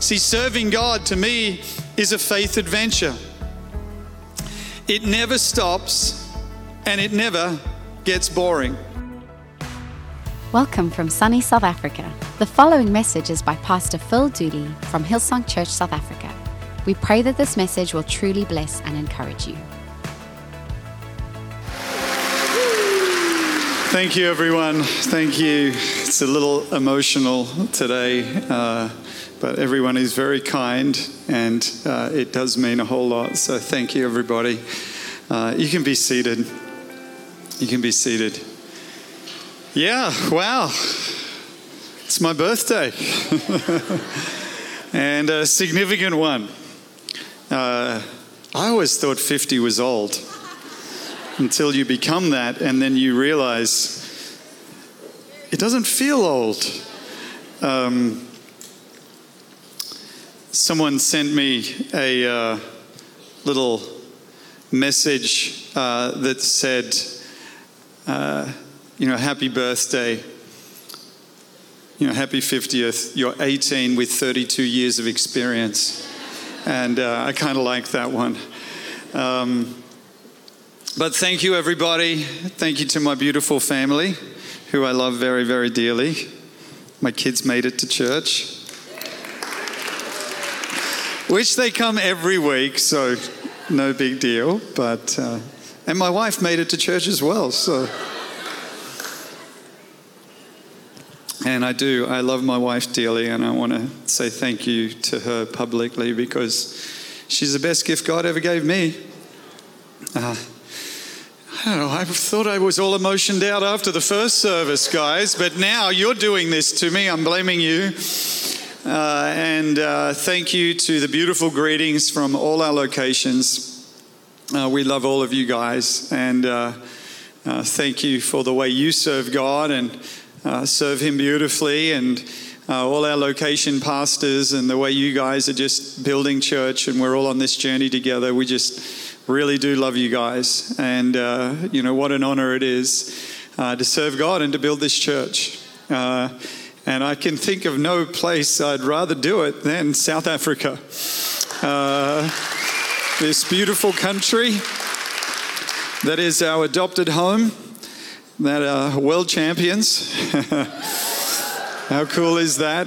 See, serving God to me is a faith adventure. It never stops and it never gets boring. Welcome from sunny South Africa. The following message is by Pastor Phil Dooley from Hillsong Church, South Africa. We pray that this message will truly bless and encourage you. Thank you, everyone. Thank you. It's a little emotional today, but everyone is very kind, and it does mean a whole lot. So thank you, everybody. You can be seated. You can be seated. Yeah, wow. It's my birthday. And a significant one. I always thought 50 was old until you become that, and then you realize it doesn't feel old. Someone sent me a little message that said, happy birthday, happy 50th. You're 18 with 32 years of experience. And I kind of like that one. But thank you, everybody. Thank you to my beautiful family, who I love very, very dearly. My kids made it to church. Which they come every week, so no big deal. But and my wife made it to church as well, so. And I love my wife dearly, and I want to say thank you to her publicly because she's the best gift God ever gave me. I don't know, I thought I was all emotioned out after the first service, guys, but now you're doing this to me. I'm blaming you. And thank you to the beautiful greetings from all our locations. We love all of you guys, and thank you for the way you serve God and serve Him beautifully, and all our location pastors and the way you guys are just building church, and we're all on this journey together. We just really do love you guys, and what an honor it is to serve God and to build this church. And I can think of no place I'd rather do it than South Africa. This beautiful country that is our adopted home, that are world champions. How cool is that?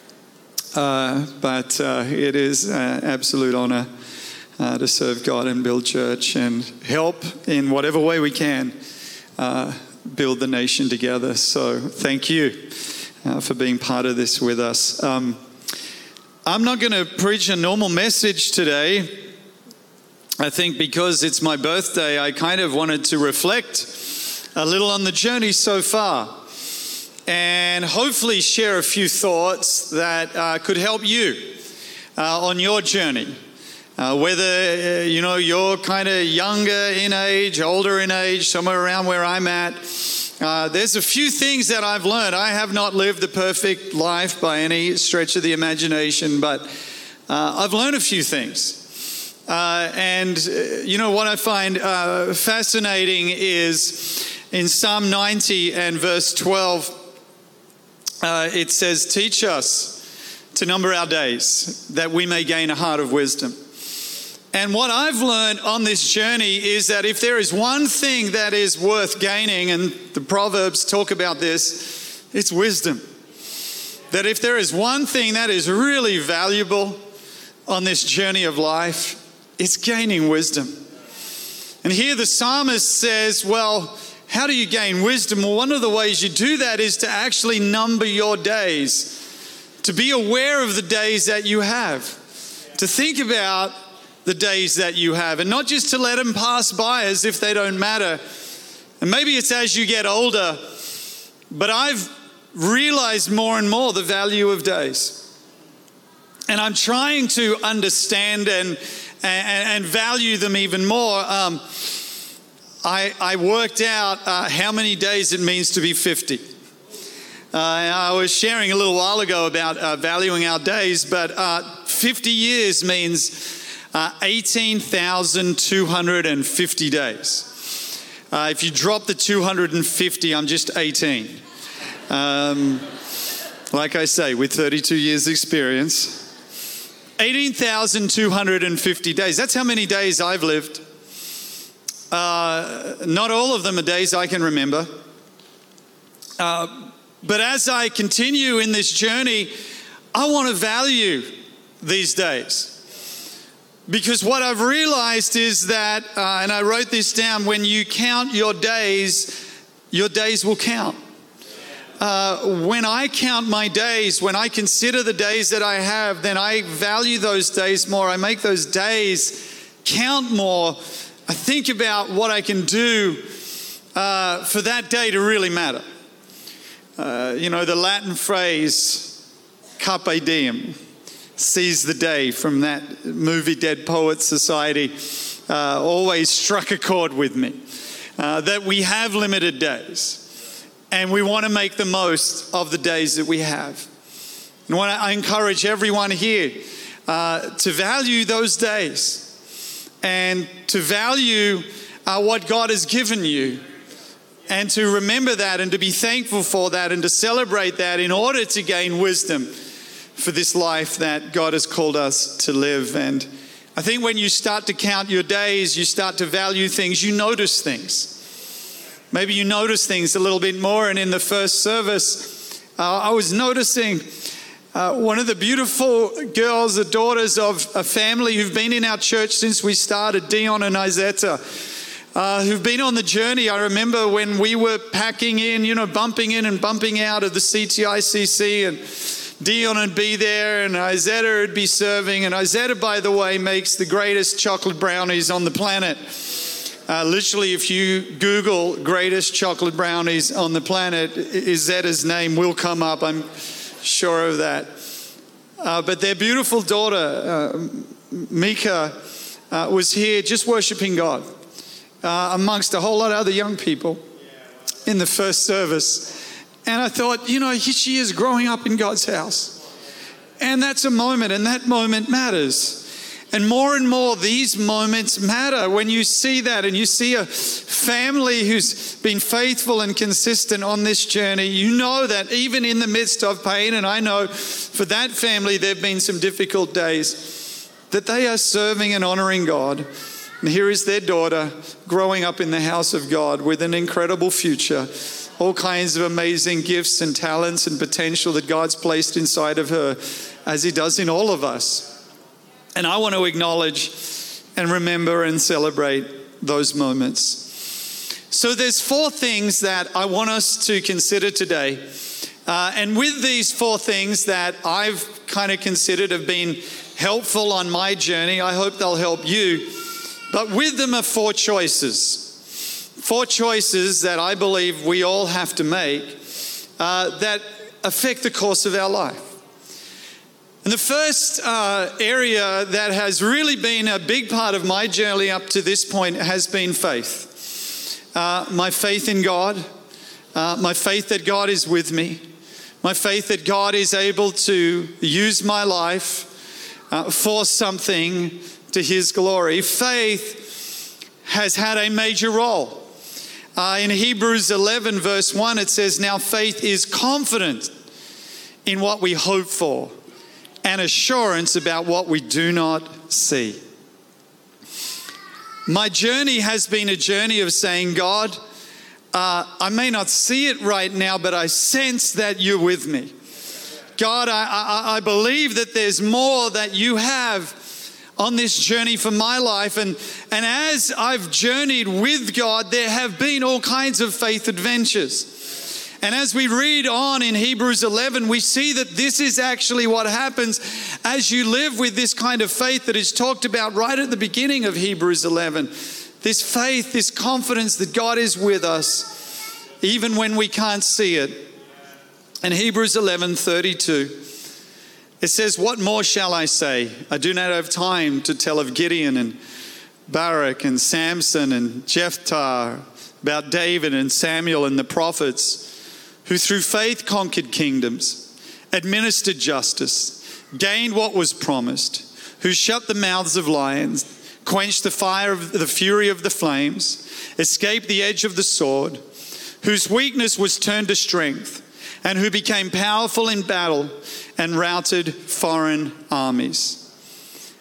But it is an absolute honor to serve God and build church and help in whatever way we can build the nation together. So thank you for being part of this with us. I'm not going to preach a normal message today. I think because it's my birthday, I kind of wanted to reflect a little on the journey so far and hopefully share a few thoughts that could help you on your journey. Whether, you're kind of younger in age, older in age, somewhere around where I'm at. There's a few things that I've learned. I have not lived the perfect life by any stretch of the imagination, but I've learned a few things. And what I find fascinating is in Psalm 90 and verse 12, it says, "Teach us to number our days, that we may gain a heart of wisdom." And what I've learned on this journey is that if there is one thing that is worth gaining, and the Proverbs talk about this, it's wisdom. That if there is one thing that is really valuable on this journey of life, it's gaining wisdom. And here the psalmist says, well, how do you gain wisdom? Well, one of the ways you do that is to actually number your days, to be aware of the days that you have, to think about the days that you have, and not just to let them pass by as if they don't matter. And maybe it's as you get older, but I've realized more and more the value of days. And I'm trying to understand and value them even more. I worked out how many days it means to be 50. I was sharing a little while ago about valuing our days, but 50 years means 18,250 days. If you drop the 250, I'm just 18. Like I say, with 32 years experience, 18,250 days. That's how many days I've lived. Not all of them are days I can remember. But as I continue in this journey, I want to value these days. Because what I've realized is that, and I wrote this down, when you count your days will count. When I count my days, when I consider the days that I have, then I value those days more. I make those days count more. I think about what I can do for that day to really matter. The Latin phrase, carpe diem, seize the day, from that movie Dead Poets Society, always struck a chord with me. That we have limited days. And we want to make the most of the days that we have. And I encourage everyone here to value those days and to value what God has given you, and to remember that and to be thankful for that and to celebrate that in order to gain wisdom for this life that God has called us to live. And I think when you start to count your days, you start to value things, you notice things. Maybe you notice things a little bit more. And in the first service, I was noticing one of the beautiful girls, the daughters of a family who've been in our church since we started, Dion and Izetta, who've been on the journey. I remember when we were packing in, bumping in and bumping out of the CTICC, and Dion would be there and Izetta would be serving. And Izetta, by the way, makes the greatest chocolate brownies on the planet. Literally, if you Google greatest chocolate brownies on the planet, Izetta's name will come up. I'm sure of that. But their beautiful daughter, Mika, was here just worshiping God amongst a whole lot of other young people in the first service. And I thought, here she is growing up in God's house. And that's a moment, and that moment matters. And more, these moments matter when you see that, and you see a family who's been faithful and consistent on this journey. You know that even in the midst of pain, and I know for that family there have been some difficult days, that they are serving and honoring God. And here is their daughter growing up in the house of God with an incredible future, all kinds of amazing gifts and talents and potential that God's placed inside of her, as He does in all of us. And I want to acknowledge and remember and celebrate those moments. So there's 4 things that I want us to consider today. And with these 4 things that I've kind of considered have been helpful on my journey, I hope they'll help you. But with them are 4 choices. 4 choices that I believe we all have to make that affect the course of our life. And the first area that has really been a big part of my journey up to this point has been faith. My faith in God, my faith that God is with me, my faith that God is able to use my life for something to His glory. Faith has had a major role. In Hebrews 11 verse 1 it says, "Now faith is confident in what we hope for, and assurance about what we do not see." My journey has been a journey of saying, God, I may not see it right now, but I sense that you're with me. God, I believe that there's more that you have on this journey for my life. And as I've journeyed with God, there have been all kinds of faith adventures. And as we read on in Hebrews 11, we see that this is actually what happens as you live with this kind of faith that is talked about right at the beginning of Hebrews 11. This faith, this confidence that God is with us, even when we can't see it. In Hebrews 11:32, it says, "What more shall I say? I do not have time to tell of Gideon and Barak and Samson and Jephthah, about David and Samuel and the prophets, who through faith conquered kingdoms, administered justice, gained what was promised, who shut the mouths of lions, quenched the fire of the fury of the flames, escaped the edge of the sword, whose weakness was turned to strength, and who became powerful in battle and routed foreign armies."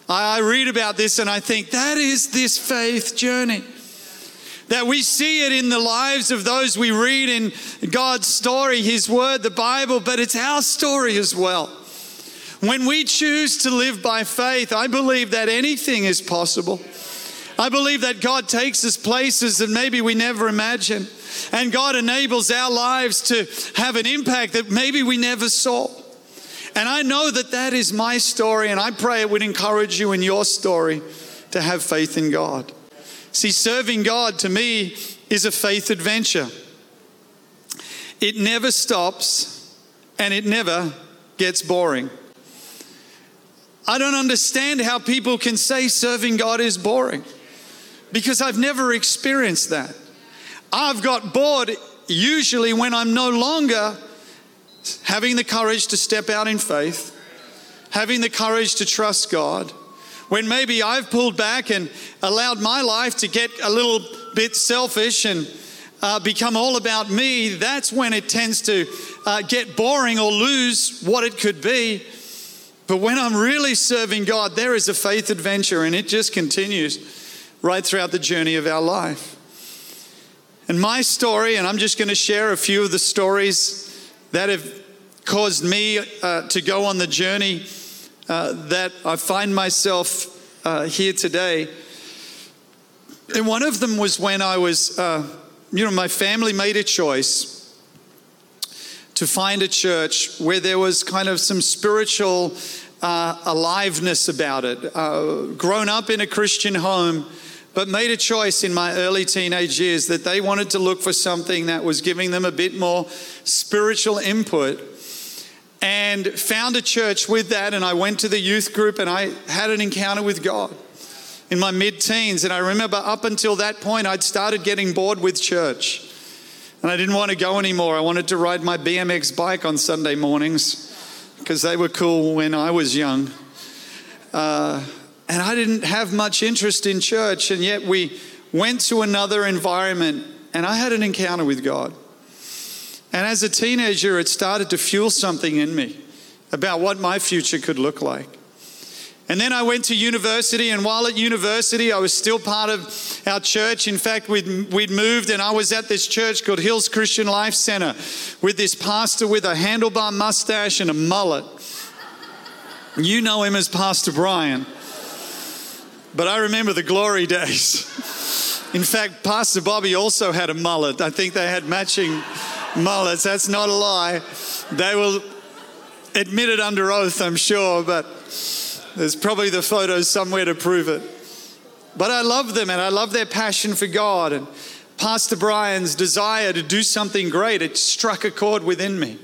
I read about this and I think that is this faith journey. That we see it in the lives of those we read in God's story, His Word, the Bible, but it's our story as well. When we choose to live by faith, I believe that anything is possible. I believe that God takes us places that maybe we never imagined. And God enables our lives to have an impact that maybe we never saw. And I know that that is my story, and I pray it would encourage you in your story to have faith in God. See, serving God to me is a faith adventure. It never stops and it never gets boring. I don't understand how people can say serving God is boring, because I've never experienced that. I've got bored usually when I'm no longer having the courage to step out in faith, having the courage to trust God. When maybe I've pulled back and allowed my life to get a little bit selfish and become all about me, that's when it tends to get boring or lose what it could be. But when I'm really serving God, there is a faith adventure, and it just continues right throughout the journey of our life. And my story, and I'm just going to share a few of the stories that have caused me to go on the journey that I find myself here today. And one of them was when I was, my family made a choice to find a church where there was kind of some spiritual aliveness about it. Grown up in a Christian home, but made a choice in my early teenage years that they wanted to look for something that was giving them a bit more spiritual input, and found a church with that. And I went to the youth group and I had an encounter with God in my mid-teens. And I remember up until that point, I'd started getting bored with church and I didn't want to go anymore. I wanted to ride my BMX bike on Sunday mornings because they were cool when I was young. And I didn't have much interest in church, and yet we went to another environment and I had an encounter with God. And as a teenager, it started to fuel something in me about what my future could look like. And then I went to university, and while at university, I was still part of our church. In fact, we'd moved, and I was at this church called Hills Christian Life Center with this pastor with a handlebar mustache and a mullet. You know him as Pastor Brian. But I remember the glory days. In fact, Pastor Bobby also had a mullet. I think they had matching mullets. That's not a lie. They will admit it under oath, I'm sure, but there's probably the photos somewhere to prove it. But I love them, and I love their passion for God, and Pastor Brian's desire to do something great. It struck a chord within me.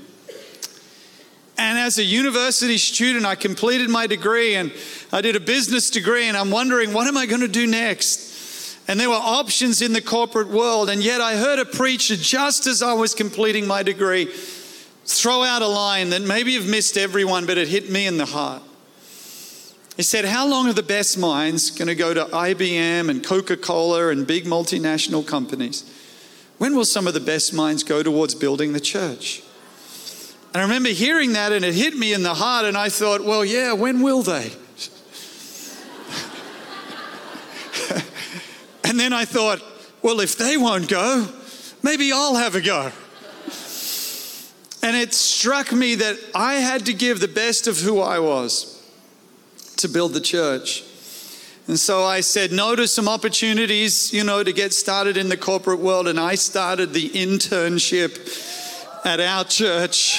And as a university student, I completed my degree, and I did a business degree, and I'm wondering, what am I going to do next? And there were options in the corporate world, and yet I heard a preacher just as I was completing my degree throw out a line that maybe have missed everyone, but it hit me in the heart. He said, how long are the best minds going to go to IBM and Coca-Cola and big multinational companies? When will some of the best minds go towards building the church? And I remember hearing that, and it hit me in the heart, and I thought, well, yeah, when will they? And then I thought, well, if they won't go, maybe I'll have a go. And it struck me that I had to give the best of who I was to build the church. And so I said no to some opportunities, to get started in the corporate world. And I started the internship at our church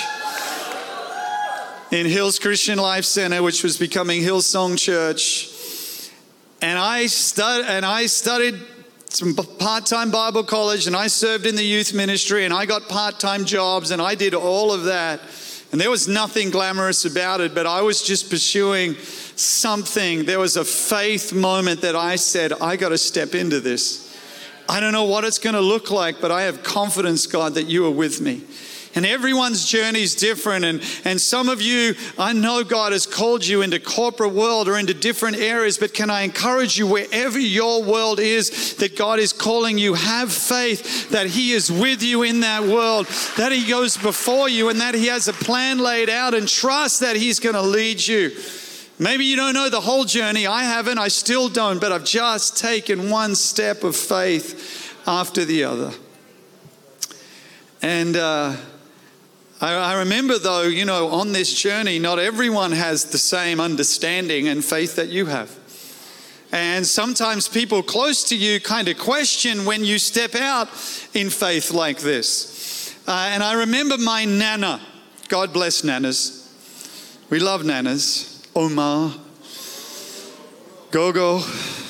in Hills Christian Life Center, which was becoming Hillsong Church. And I studied some part-time Bible college, and I served in the youth ministry, and I got part-time jobs, and I did all of that. And there was nothing glamorous about it, but I was just pursuing something. There was a faith moment that I said, I got to step into this. I don't know what it's going to look like, but I have confidence, God, that you are with me. And everyone's journey is different. And some of you, I know God has called you into corporate world or into different areas, but can I encourage you, wherever your world is, that God is calling you, have faith that He is with you in that world, that He goes before you, and that He has a plan laid out, and trust that He's going to lead you Maybe you don't know the whole journey. I haven't, I still don't, but I've just taken one step of faith after the other. And I remember though, on this journey, not everyone has the same understanding and faith that you have. And sometimes people close to you kind of question when you step out in faith like this. And I remember my nana. God bless nanas. We love nanas. Oma, Gogo.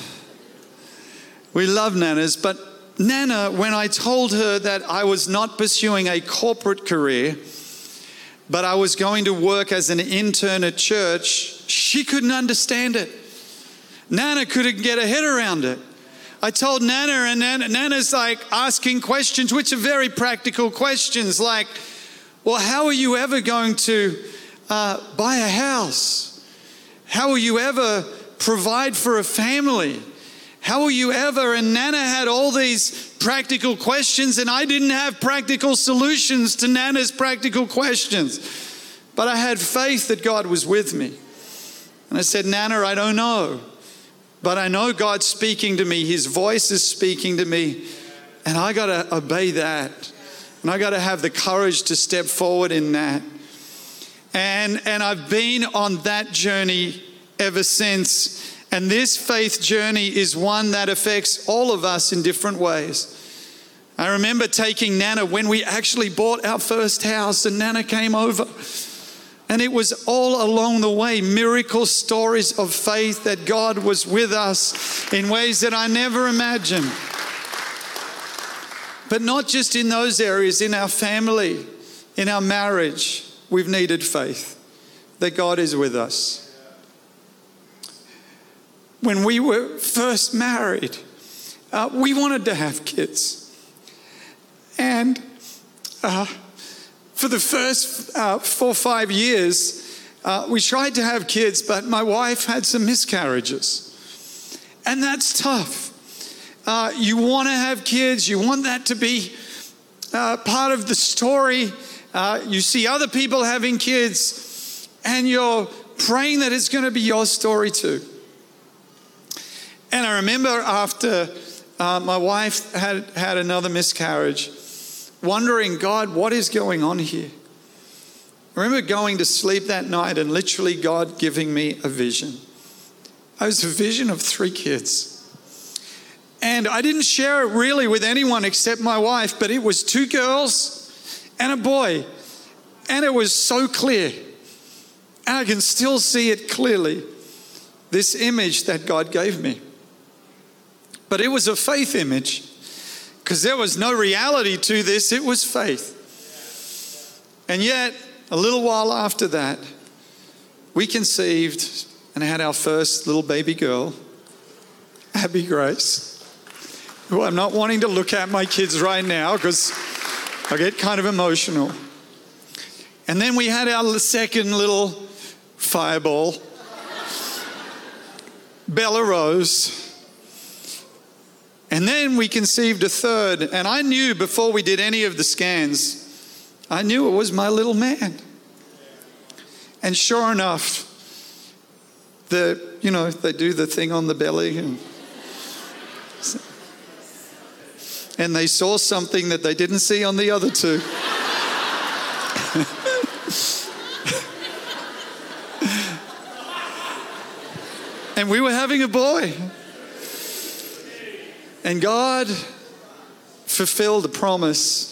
We love nanas. But Nana, when I told her that I was not pursuing a corporate career, but I was going to work as an intern at church, she couldn't understand it. Nana couldn't get her head around it. I told Nana, and Nana's like asking questions, which are very practical questions, like, well, how are you ever going to buy a house? How will you ever provide for a family? How will you ever? And Nana had all these practical questions, and I didn't have practical solutions to Nana's practical questions. But I had faith that God was with me. And I said, Nana, I don't know. But I know God's speaking to me. His voice is speaking to me. And I got to obey that. And I got to have the courage to step forward in that. And I've been on that journey ever since. And this faith journey is one that affects all of us in different ways. I remember taking Nana when we actually bought our first house, and Nana came over. And it was all along the way, miracle stories of faith that God was with us in ways that I never imagined. But not just in those areas, in our family, in our marriage, we've needed faith that God is with us. When we were first married, we wanted to have kids. And for the first 4 or 5 years, we tried to have kids, but my wife had some miscarriages. And that's tough. You want to have kids. You want that to be part of the story. You see other people having kids, and you're praying that it's going to be your story too. And I remember after my wife had another miscarriage, wondering, God, what is going on here? I remember going to sleep that night and literally God giving me a vision. It was a vision of 3 kids. And I didn't share it really with anyone except my wife, but it was 2 girls and a boy. And it was so clear. And I can still see it clearly, this image that God gave me. But it was a faith image, because there was no reality to this. It was faith. And yet, a little while after that, we conceived and had our first little baby girl, Abby Grace, who I'm not wanting to look at my kids right now because I get kind of emotional. And then we had our second little fireball, Bella Rose. And then we conceived a third, and I knew before we did any of the scans, I knew it was my little man. And sure enough, they do the thing on the belly, and they saw something that they didn't see on the other 2. And we were having a boy. And God fulfilled the promise.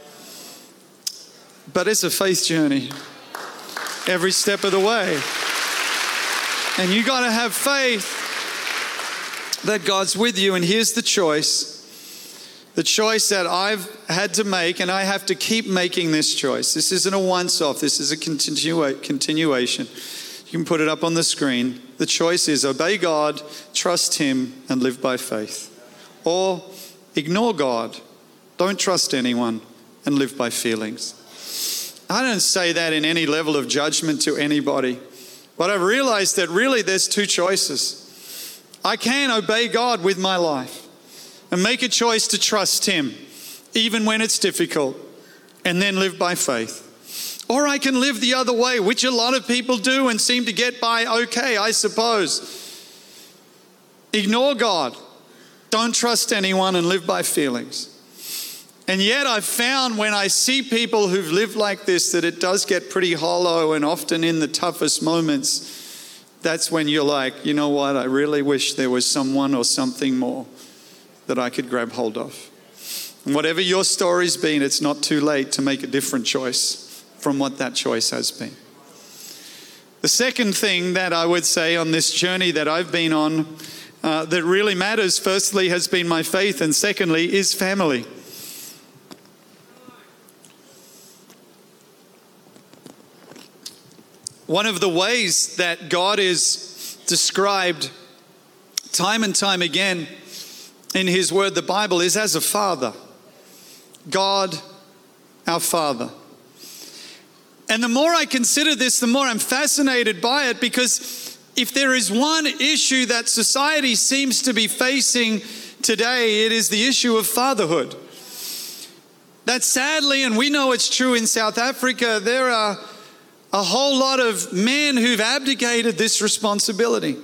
But it's a faith journey every step of the way. And you got to have faith that God's with you. And here's the choice. The choice that I've had to make, and I have to keep making this choice. This isn't a once-off. This is a continuation. You can put it up on the screen. The choice is obey God, trust Him, and live by faith. Or ignore God, don't trust anyone, and live by feelings. I don't say that in any level of judgment to anybody, but I've realized that really there's 2 choices. I can obey God with my life and make a choice to trust Him, even when it's difficult, and then live by faith. Or I can live the other way, which a lot of people do and seem to get by okay, I suppose. Ignore God. Don't trust anyone and live by feelings. And yet I've found when I see people who've lived like this that it does get pretty hollow, and often in the toughest moments, that's when you're like, you know what, I really wish there was someone or something more that I could grab hold of. And whatever your story's been, it's not too late to make a different choice from what that choice has been. The second thing that I would say on this journey that I've been on that really matters, firstly, has been my faith, and secondly, is family. One of the ways that God is described time and time again in His Word, the Bible, is as a father. God, our Father. And the more I consider this, the more I'm fascinated by it, because if there is one issue that society seems to be facing today, it is the issue of fatherhood. That sadly, and we know it's true in South Africa, there are a whole lot of men who've abdicated this responsibility.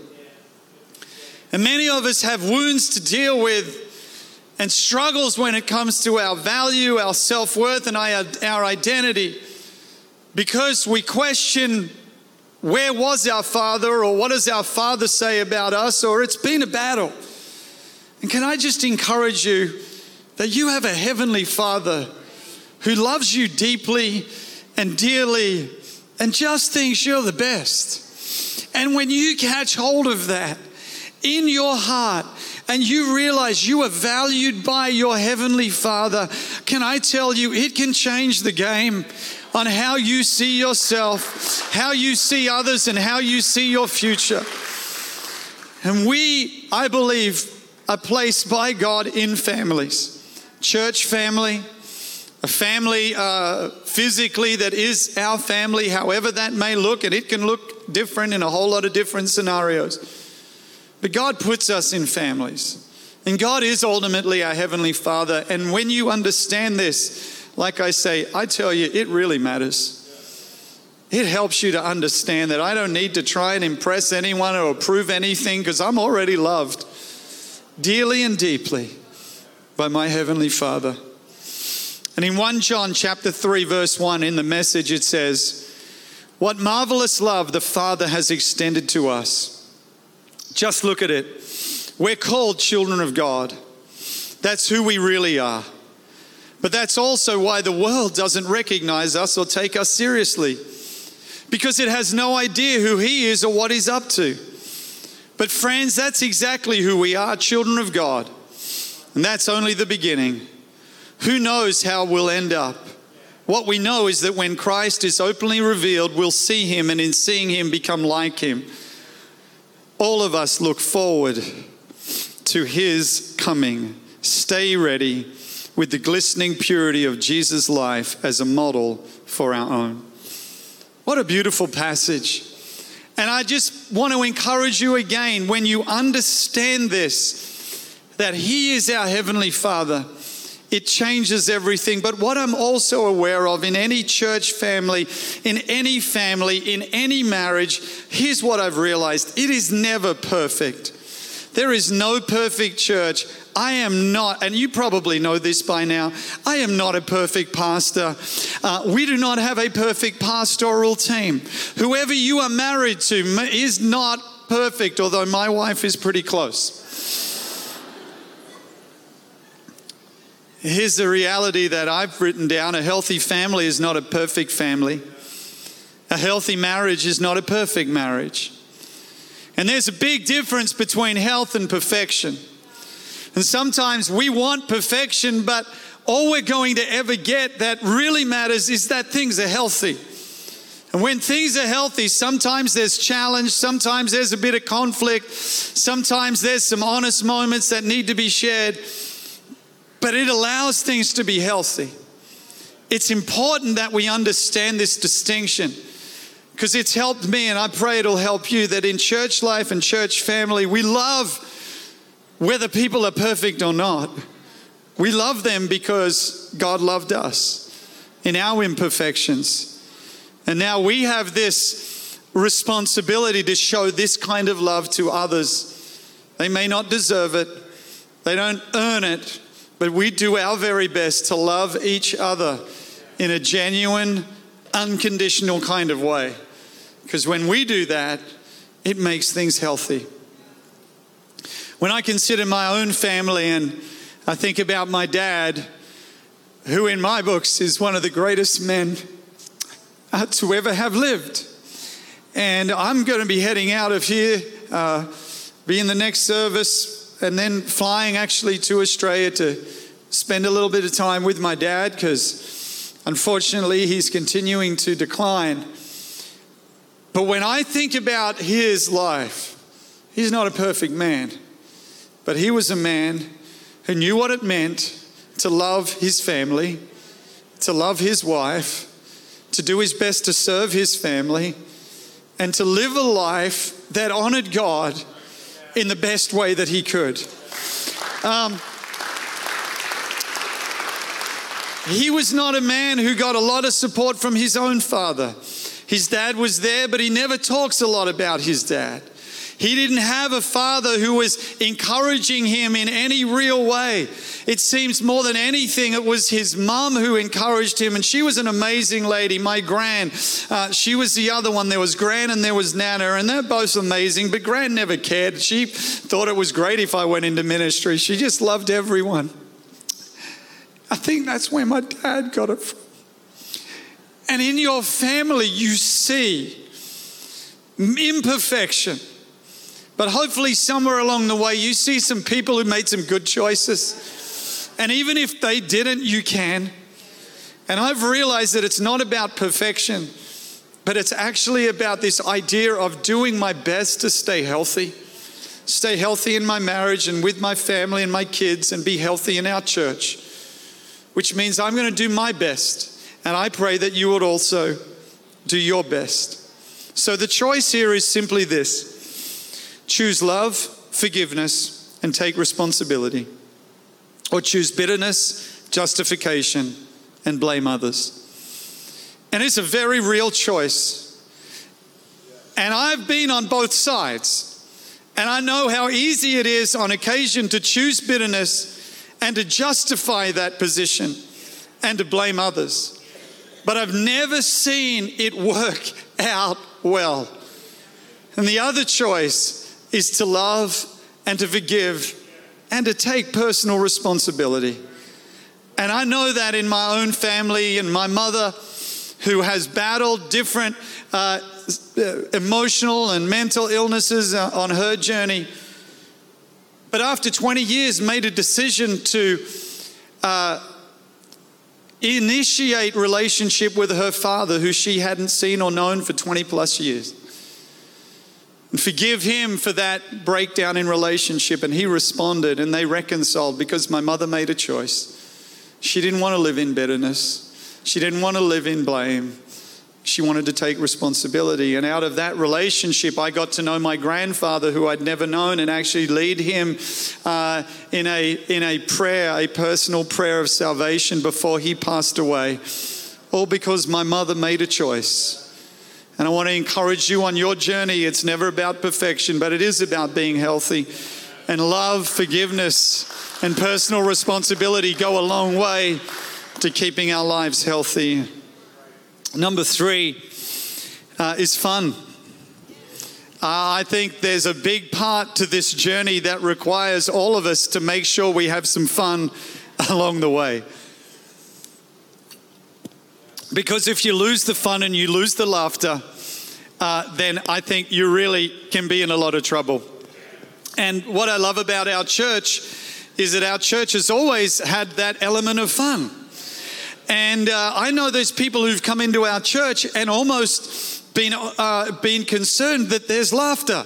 And many of us have wounds to deal with and struggles when it comes to our value, our self-worth, and our identity, because we question, where was our father, or what does our father say about us, or it's been a battle. And can I just encourage you that you have a heavenly Father who loves you deeply and dearly and just thinks you're the best. And when you catch hold of that in your heart and you realize you are valued by your heavenly Father, can I tell you, it can change the game on how you see yourself, how you see others, and how you see your future. And we, I believe, are placed by God in families. Church family, a family physically that is our family, however that may look, and it can look different in a whole lot of different scenarios. But God puts us in families. And God is ultimately our Heavenly Father. And when you understand this, like I say, I tell you, it really matters. It helps you to understand that I don't need to try and impress anyone or prove anything, because I'm already loved dearly and deeply by my Heavenly Father. And in 1 John chapter 3, verse 1, in the Message, it says, "What marvelous love the Father has extended to us." Just look at it. We're called children of God. That's who we really are. But that's also why the world doesn't recognize us or take us seriously, because it has no idea who He is or what He's up to. But friends, that's exactly who we are, children of God. And that's only the beginning. Who knows how we'll end up? What we know is that when Christ is openly revealed, we'll see Him, and in seeing Him, become like Him. All of us look forward to His coming. Stay ready with the glistening purity of Jesus' life as a model for our own. What a beautiful passage. And I just want to encourage you again, when you understand this, that He is our Heavenly Father, it changes everything. But what I'm also aware of in any church family, in any marriage, here's what I've realized. It is never perfect. There is no perfect church. I am not, and you probably know this by now, I am not a perfect pastor. We do not have a perfect pastoral team. Whoever you are married to is not perfect, although my wife is pretty close. Here's the reality that I've written down. A healthy family is not a perfect family. A healthy marriage is not a perfect marriage. And there's a big difference between health and perfection. And sometimes we want perfection, but all we're going to ever get that really matters is that things are healthy. And when things are healthy, sometimes there's challenge, sometimes there's a bit of conflict, sometimes there's some honest moments that need to be shared, but it allows things to be healthy. It's important that we understand this distinction, because it's helped me, and I pray it'll help you, that in church life and church family, we love whether people are perfect or not. We love them because God loved us in our imperfections. And now we have this responsibility to show this kind of love to others. They may not deserve it. They don't earn it. But we do our very best to love each other in a genuine, unconditional kind of way. Because when we do that, it makes things healthy. When I consider my own family and I think about my dad, who in my books is one of the greatest men to ever have lived. And I'm going to be heading out of here, be in the next service, and then flying actually to Australia to spend a little bit of time with my dad, because unfortunately he's continuing to decline. But when I think about his life, he's not a perfect man, but he was a man who knew what it meant to love his family, to love his wife, to do his best to serve his family, and to live a life that honored God in the best way that he could. He was not a man who got a lot of support from his own father. His dad was there, but he never talks a lot about his dad. He didn't have a father who was encouraging him in any real way. It seems more than anything, it was his mum who encouraged him, and she was an amazing lady. My Gran, she was the other one. There was Gran and there was Nana, and they're both amazing, but Gran never cared. She thought it was great if I went into ministry. She just loved everyone. I think that's where my dad got it from. And in your family, you see imperfection. But hopefully somewhere along the way, you see some people who made some good choices. And even if they didn't, you can. And I've realized that it's not about perfection, but it's actually about this idea of doing my best to stay healthy. Stay healthy in my marriage and with my family and my kids, and be healthy in our church. Which means I'm going to do my best. And I pray that you would also do your best. So the choice here is simply this. Choose love, forgiveness, and take responsibility. Or choose bitterness, justification, and blame others. And it's a very real choice. And I've been on both sides. And I know how easy it is on occasion to choose bitterness and to justify that position and to blame others. But I've never seen it work out well. And the other choice is to love and to forgive and to take personal responsibility. And I know that in my own family, and my mother, who has battled different emotional and mental illnesses on her journey, but after 20 years made a decision to initiate relationship with her father, who she hadn't seen or known for 20 plus years. And forgive him for that breakdown in relationship. And he responded, and they reconciled, because my mother made a choice. She didn't want to live in bitterness. She didn't want to live in blame. She wanted to take responsibility. And out of that relationship, I got to know my grandfather, who I'd never known, and actually lead him in a prayer, a personal prayer of salvation before he passed away. All because my mother made a choice. And I want to encourage you on your journey. It's never about perfection, but it is about being healthy. And love, forgiveness, and personal responsibility go a long way to keeping our lives healthy. Number 3 is fun. I think there's a big part to this journey that requires all of us to make sure we have some fun along the way. Because if you lose the fun and you lose the laughter, then I think you really can be in a lot of trouble. And what I love about our church is that our church has always had that element of fun. And I know there's people who've come into our church and almost been concerned that there's laughter.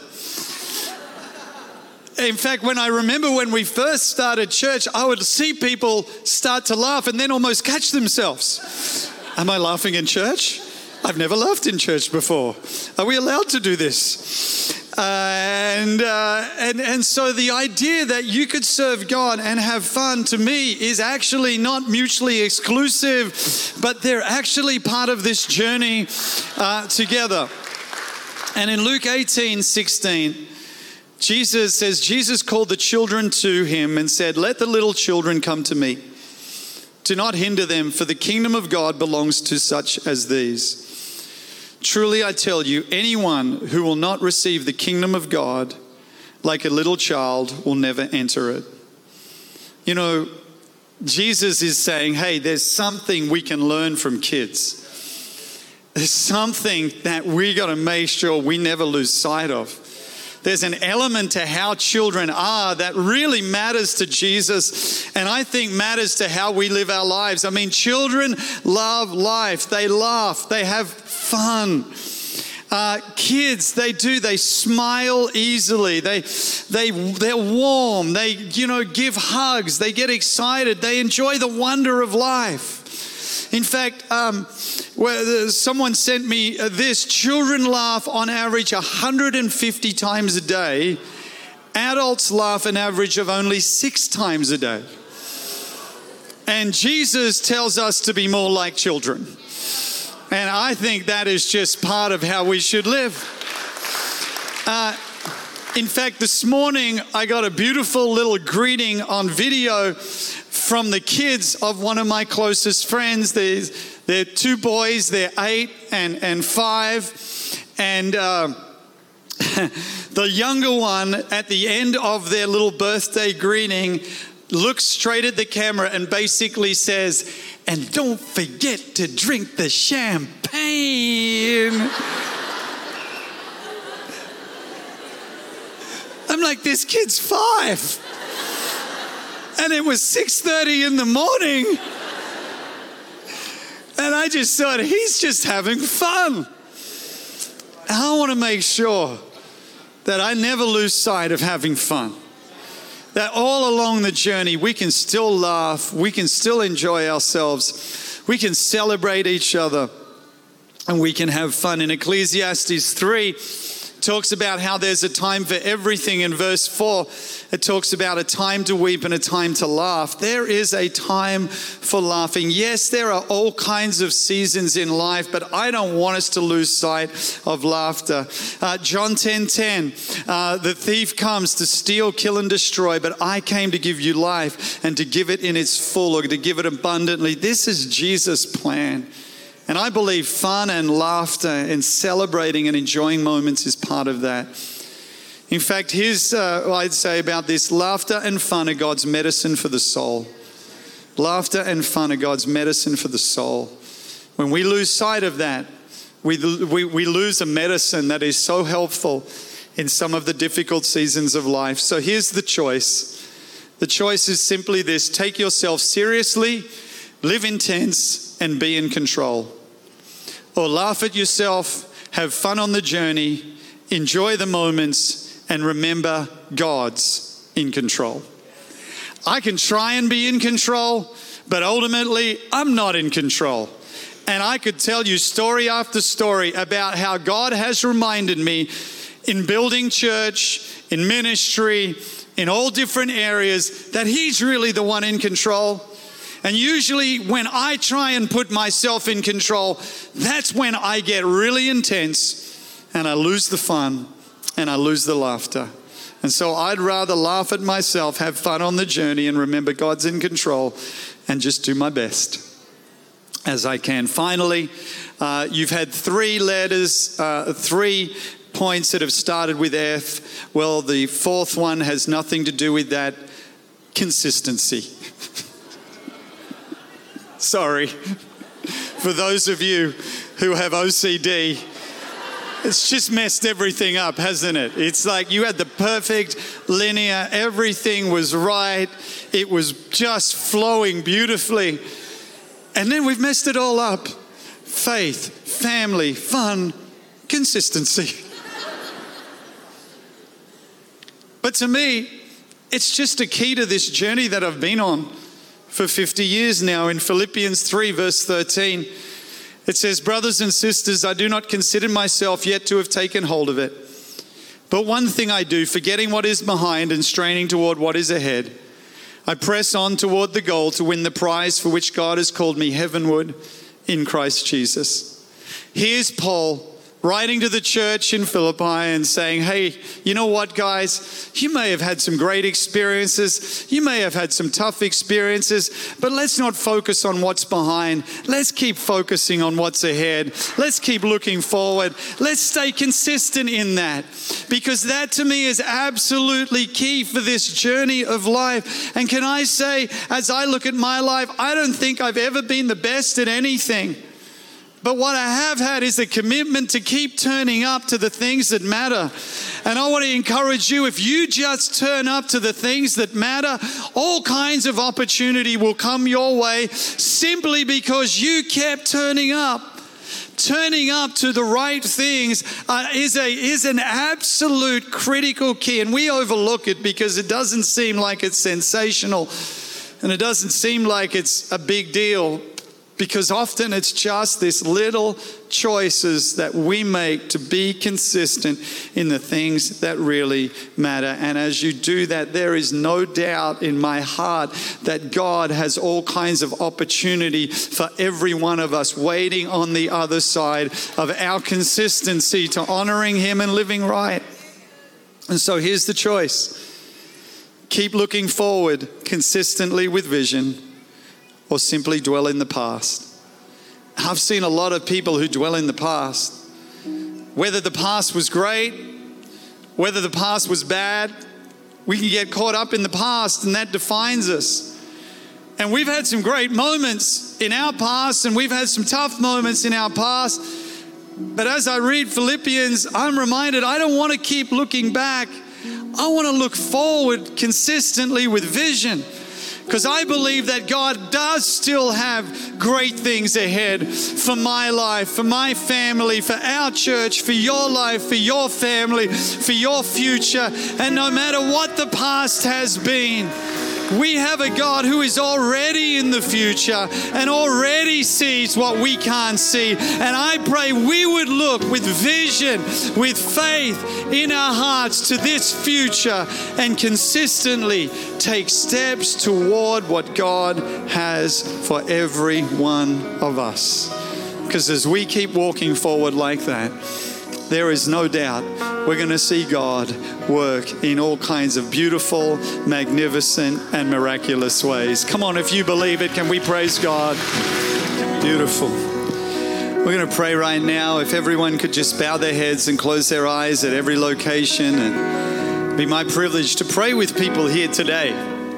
In fact, when we first started church, I would see people start to laugh and then almost catch themselves. Am I laughing in church? I've never laughed in church before. Are we allowed to do this? And so the idea that you could serve God and have fun, to me, is actually not mutually exclusive, but they're actually part of this journey together. And in Luke 18:16, Jesus called the children to him and said, "Let the little children come to me. Do not hinder them, for the kingdom of God belongs to such as these. Truly I tell you, anyone who will not receive the kingdom of God like a little child will never enter it." You know, Jesus is saying, hey, there's something we can learn from kids. There's something that we got to make sure we never lose sight of. There's an element to how children are that really matters to Jesus, and I think matters to how we live our lives. I mean, children love life. They laugh. They have fun. Kids, they smile easily. They're warm. They, give hugs. They get excited. They enjoy the wonder of life. In fact, someone sent me this. Children laugh on average 150 times a day. Adults laugh an average of only 6 times a day. And Jesus tells us to be more like children. And I think that is just part of how we should live. In fact, this morning, I got a beautiful little greeting on video from the kids of one of my closest friends. They're 2 boys. They're 8 and 5. And the younger one, at the end of their little birthday greeting, looks straight at the camera and basically says, "And don't forget to drink the champagne." I'm like, this kid's 5. And it was 6:30 in the morning. And I just thought, he's just having fun. And I want to make sure that I never lose sight of having fun. That all along the journey, we can still laugh. We can still enjoy ourselves. We can celebrate each other. And we can have fun. In Ecclesiastes 3, talks about how there's a time for everything. In verse 4, it talks about a time to weep and a time to laugh. There is a time for laughing. Yes, there are all kinds of seasons in life, but I don't want us to lose sight of laughter. John 10:10, the thief comes to steal, kill, and destroy, but I came to give you life and to give it in its full, or to give it abundantly. This is Jesus' plan. And I believe fun and laughter and celebrating and enjoying moments is part of that. In fact, here's what I'd say about this. Laughter and fun are God's medicine for the soul. Laughter and fun are God's medicine for the soul. When we lose sight of that, we lose a medicine that is so helpful in some of the difficult seasons of life. So here's the choice. The choice is simply this: take yourself seriously, live intense, and be in control. Or laugh at yourself, have fun on the journey, enjoy the moments, and remember God's in control. I can try and be in control, but ultimately I'm not in control. And I could tell you story after story about how God has reminded me in building church, in ministry, in all different areas, that He's really the one in control. And usually when I try and put myself in control, that's when I get really intense and I lose the fun and I lose the laughter. And so I'd rather laugh at myself, have fun on the journey, and remember God's in control, and just do my best as I can. Finally, you've had 3 letters, 3 points that have started with F. Well, the 4th one has nothing to do with that: consistency. Sorry. For those of you who have OCD, it's just messed everything up, hasn't it? It's like you had the perfect linear, everything was right, it was just flowing beautifully. And then we've messed it all up. Faith, family, fun, consistency. But to me, it's just a key to this journey that I've been on for 50 years now. In Philippians 3 verse 13, it says, "Brothers and sisters, I do not consider myself yet to have taken hold of it. But one thing I do, forgetting what is behind and straining toward what is ahead, I press on toward the goal to win the prize for which God has called me heavenward in Christ Jesus. Here's Paul writing to the church in Philippi and saying, hey, you know what, guys? You may have had some great experiences. You may have had some tough experiences, but let's not focus on what's behind. Let's keep focusing on what's ahead. Let's keep looking forward. Let's stay consistent in that, because that to me is absolutely key for this journey of life. And can I say, as I look at my life, I don't think I've ever been the best at anything. But what I have had is a commitment to keep turning up to the things that matter. And I want to encourage you, if you just turn up to the things that matter, all kinds of opportunity will come your way simply because you kept turning up. Turning up to the right things is an absolute critical key. And we overlook it because it doesn't seem like it's sensational. And it doesn't seem like it's a big deal. Because often it's just this little choices that we make to be consistent in the things that really matter. And as you do that, there is no doubt in my heart that God has all kinds of opportunity for every one of us waiting on the other side of our consistency to honoring Him and living right. And so here's the choice. Keep looking forward consistently with vision, or simply dwell in the past. I've seen a lot of people who dwell in the past. Whether the past was great, whether the past was bad, we can get caught up in the past, and that defines us. And we've had some great moments in our past, and we've had some tough moments in our past. But as I read Philippians, I'm reminded I don't want to keep looking back. I want to look forward consistently with vision. Because I believe that God does still have great things ahead for my life, for my family, for our church, for your life, for your family, for your future. And no matter what the past has been, we have a God who is already in the future and already sees what we can't see. And I pray we would look with vision, with faith in our hearts to this future and consistently take steps toward what God has for every one of us. Because as we keep walking forward like that, there is no doubt we're going to see God work in all kinds of beautiful, magnificent, and miraculous ways. Come on, if you believe it, can we praise God? Beautiful. We're going to pray right now. If everyone could just bow their heads and close their eyes at every location. And it'd be my privilege to pray with people here today.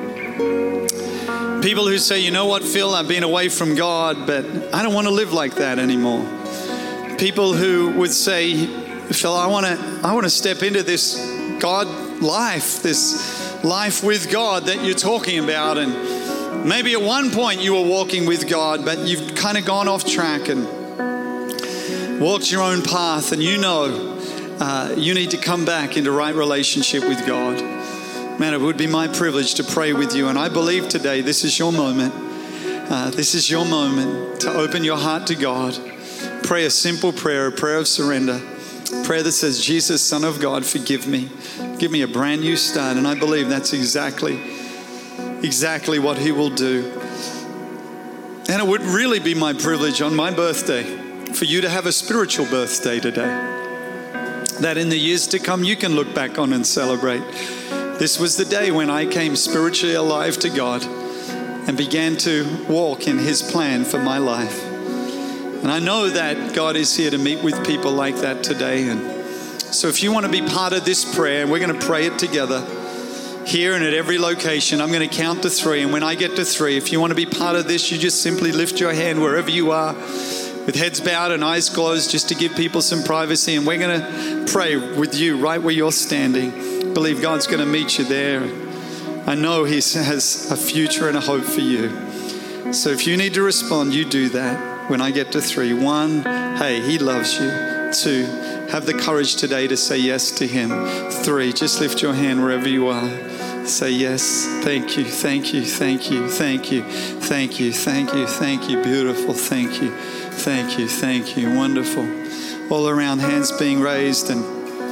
People who say, you know what, Phil, I've been away from God, but I don't want to live like that anymore. People who would say, Phil, I want to step into this God life, this life with God that you're talking about. And maybe at one point you were walking with God, but you've kind of gone off track and walked your own path. And you know you need to come back into right relationship with God. Man, it would be my privilege to pray with you. And I believe today this is your moment. This is your moment to open your heart to God. Pray a simple prayer, a prayer of surrender. A prayer that says, Jesus, Son of God, forgive me. Give me a brand new start. And I believe that's exactly what He will do. And it would really be my privilege on my birthday for you to have a spiritual birthday today. That in the years to come, you can look back on and celebrate. This was the day when I came spiritually alive to God and began to walk in His plan for my life. And I know that God is here to meet with people like that today. And so if you want to be part of this prayer, and we're going to pray it together here and at every location, I'm going to count to 3. And when I get to 3, if you want to be part of this, you just simply lift your hand wherever you are with heads bowed and eyes closed, just to give people some privacy. And we're going to pray with you right where you're standing. I believe God's going to meet you there. I know He has a future and a hope for you. So if you need to respond, you do that. When I get to 3, 1, hey, He loves you. 2, have the courage today to say yes to Him. 3, just lift your hand wherever you are. Say yes. Thank you, thank you, thank you, thank you, thank you, thank you, thank you. Beautiful, thank you, thank you, thank you. Wonderful. All around, hands being raised. And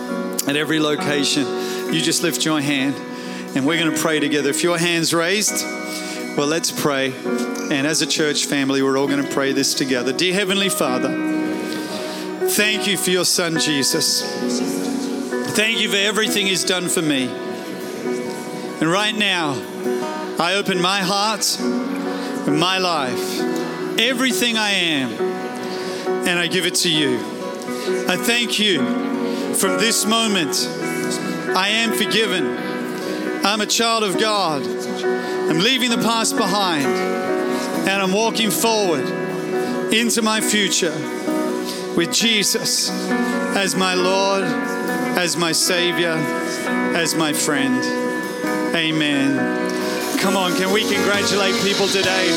at every location, you just lift your hand and we're going to pray together. If your hand's raised, well, let's pray. And as a church family, we're all going to pray this together. Dear Heavenly Father, thank you for your Son, Jesus. Thank you for everything He's done for me. And right now, I open my heart and my life, everything I am, and I give it to you. I thank you from this moment. I am forgiven. I'm a child of God. I'm leaving the past behind, and I'm walking forward into my future with Jesus as my Lord, as my Savior, as my friend. Amen. Come on, can we congratulate people today?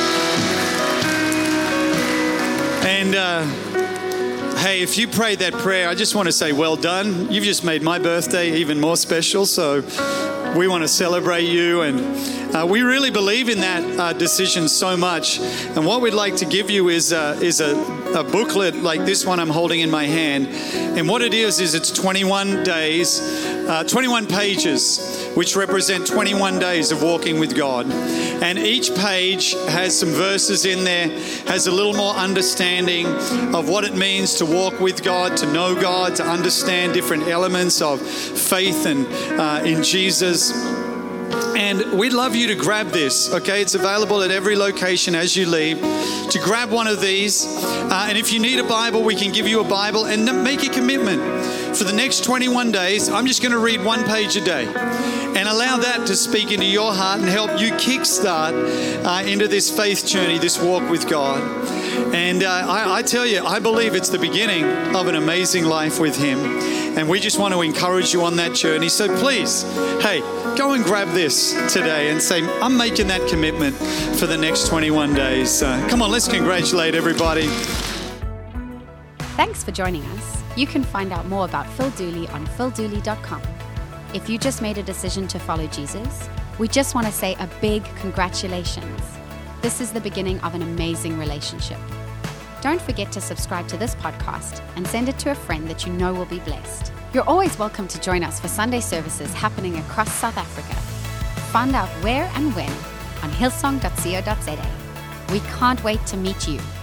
And hey, if you prayed that prayer, I just want to say well done. You've just made my birthday even more special, so we want to celebrate you. And we really believe in that decision so much. And what we'd like to give you is a booklet like this one I'm holding in my hand. And what it is it's 21 days, 21 pages, which represent 21 days of walking with God. And each page has some verses in there, has a little more understanding of what it means to walk with God, to know God, to understand different elements of faith and in Jesus. And we'd love you to grab this, okay? It's available at every location as you leave, to grab one of these. And if you need a Bible, we can give you a Bible and make a commitment. For the next 21 days, I'm just going to read one page a day. And allow that to speak into your heart and help you kickstart into this faith journey, this walk with God. And I tell you, I believe it's the beginning of an amazing life with Him. And we just want to encourage you on that journey. So please, hey, go and grab this today and say, I'm making that commitment for the next 21 days. Come on, let's congratulate everybody. Thanks for joining us. You can find out more about Phil Dooley on phildooley.com. If you just made a decision to follow Jesus, we just want to say a big congratulations. This is the beginning of an amazing relationship. Don't forget to subscribe to this podcast and send it to a friend that you know will be blessed. You're always welcome to join us for Sunday services happening across South Africa. Find out where and when on hillsong.co.za. We can't wait to meet you.